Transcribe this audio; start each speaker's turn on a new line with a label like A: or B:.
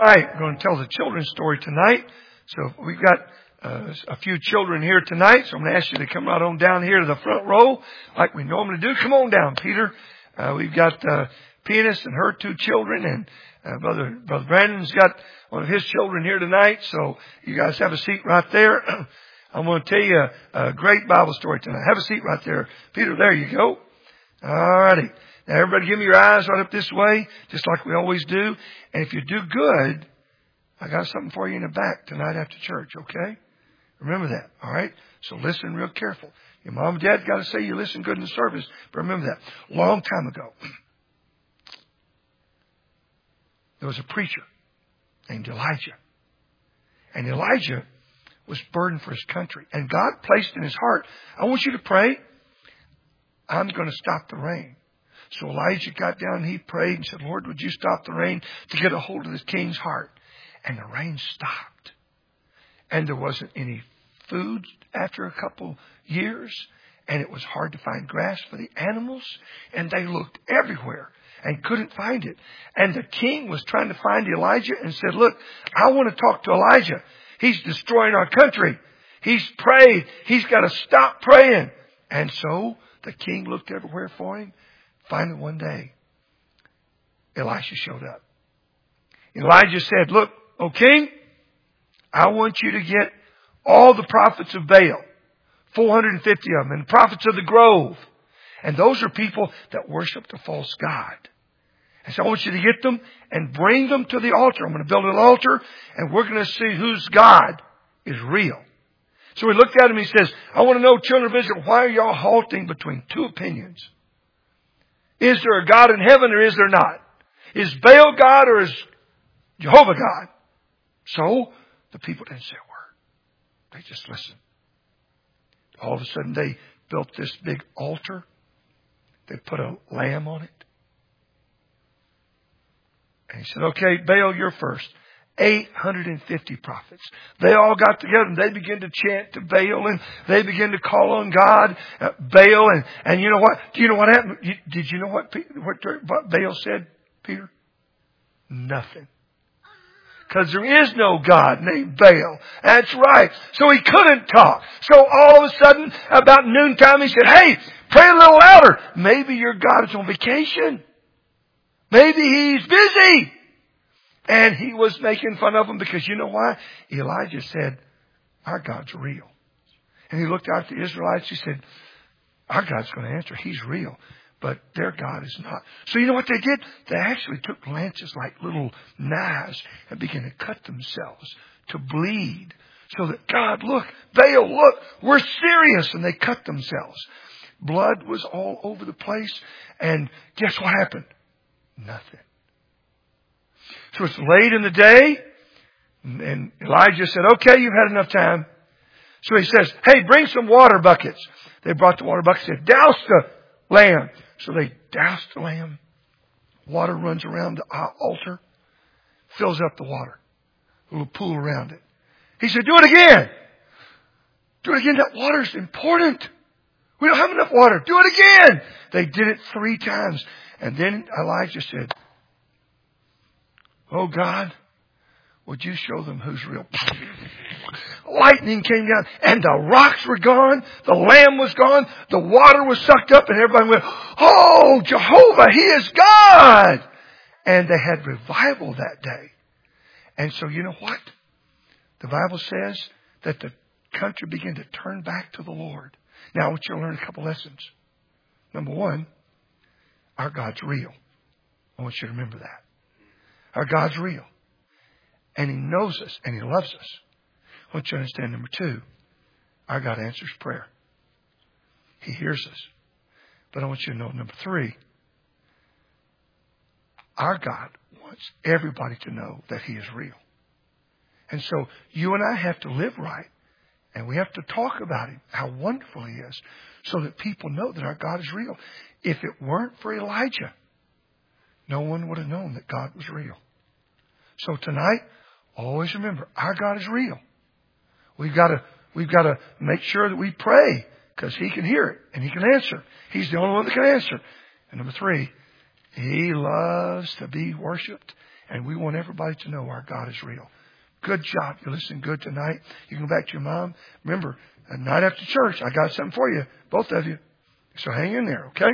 A: right, we're going to tell the children's story tonight. So we've got a few children here tonight. So I'm going to ask you to come right on down here to the front row like we normally do. Come on down, Peter. We've got pianist and her two children, and Brother Brandon's got one of his children here tonight. So you guys have a seat right there. I'm going to tell you a great Bible story tonight. Have a seat right there. Peter, there you go. All righty. Now, everybody give me your eyes right up this way, just like we always do. And if you do good, I got something for you in the back tonight after church, okay? Remember that, all right? So listen real careful. Your mom and dad got to say you listen good in the service, but remember that. A long time ago, there was a preacher named Elijah. And Elijah was burdened for his country. And God placed in his heart, I want you to pray, I'm going to stop the rain. So Elijah got down and he prayed and said, Lord, would you stop the rain to get a hold of the king's heart? And the rain stopped. And there wasn't any food after a couple years. And it was hard to find grass for the animals. And they looked everywhere and couldn't find it. And the king was trying to find Elijah and said, look, I want to talk to Elijah. He's destroying our country. He's prayed. He's got to stop praying. And so the king looked everywhere for him. Finally, one day, Elisha showed up. Elijah said, look, O king, I want you to get all the prophets of Baal, 450 of them, and prophets of the grove. And those are people that worship the false god. And so I want you to get them and bring them to the altar. I'm going to build an altar, and we're going to see whose God is real. So he looked at him and he says, I want to know, children of Israel, why are y'all halting between two opinions? Is there a God in heaven or is there not? Is Baal God or is Jehovah God? So the people didn't say a word. They just listened. All of a sudden they built this big altar. They put a lamb on it. And he said, okay, Baal, you're first. 850 prophets. They all got together and they began to chant to Baal and they began to call on God, Baal. And you know what? Do you know what happened? Did you know what Baal said, Peter? Nothing. Because there is no God named Baal. That's right. So he couldn't talk. So all of a sudden, about noontime, he said, hey, pray a little louder. Maybe your God is on vacation. Maybe he's busy. And he was making fun of them because you know why? Elijah said, our God's real. And he looked out at the Israelites. He said, our God's going to answer. He's real. But their God is not. So you know what they did? They actually took lances like little knives and began to cut themselves to bleed. So that God, look, Baal, look, we're serious. And they cut themselves. Blood was all over the place. And guess what happened? Nothing. So it's late in the day, and Elijah said, okay, you've had enough time. So he says, hey, bring some water buckets. They brought the water buckets, said, douse the lamb. So they doused the lamb. Water runs around the altar, fills up the water. A little pool around it. He said, do it again. Do it again. That water's important. We don't have enough water. Do it again. They did it 3 times. And then Elijah said, oh God, would you show them who's real? Lightning came down and the rocks were gone. The lamb was gone. The water was sucked up and everybody went, oh, Jehovah, He is God. And they had revival that day. And so you know what? The Bible says that the country began to turn back to the Lord. Now I want you to learn a couple lessons. Number 1, our God's real. I want you to remember that. Our God's real. And He knows us and He loves us. I want you to understand number 2, our God answers prayer. He hears us. But I want you to know number 3, our God wants everybody to know that He is real. And so you and I have to live right. And we have to talk about Him, how wonderful He is, so that people know that our God is real. If it weren't for Elijah, no one would have known that God was real. So tonight, always remember, our God is real. We've got to make sure that we pray because He can hear it and He can answer. He's the only one that can answer. And number 3, He loves to be worshipped And we want everybody to know our God is real. Good job. You're listening good tonight. You can go back to your mom. Remember, a night after church, I got something for you, both of you. So hang in there, okay?